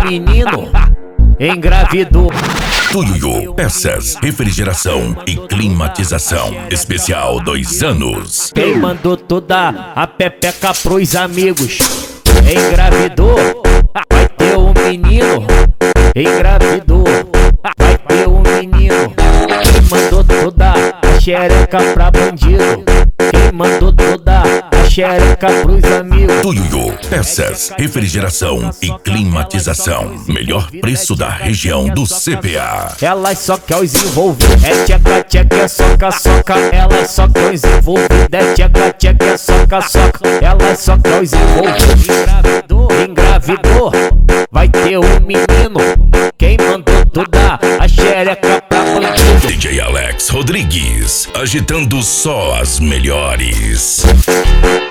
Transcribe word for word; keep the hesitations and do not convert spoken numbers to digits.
menino, engravidou. Tuiuiu, peças, refrigeração e climatização. Especial dois anos. Quem mandou toda a pepeca pros amigos, engravidou. Vai ter um menino, engravidou. Vai ter um menino. Quem mandou toda a xereca pra bandido, quem mandou toda a xereca pros amigos. Tuiuiu, peças, refrigeração e climatização. Melhor preço da região do C P A. Elas só quer os envolvidos, é tcheca, tcheca, é soca, soca. Elas só quer os envolvidos, é tcheca, tcheca, é soca, soca. Elas só quer os envolvidos. Engravidou, engravidou. Vai ter um menino, quem mandou toda a xereca pra bandido. D J Alex Rodrigues, agitando só as melhores.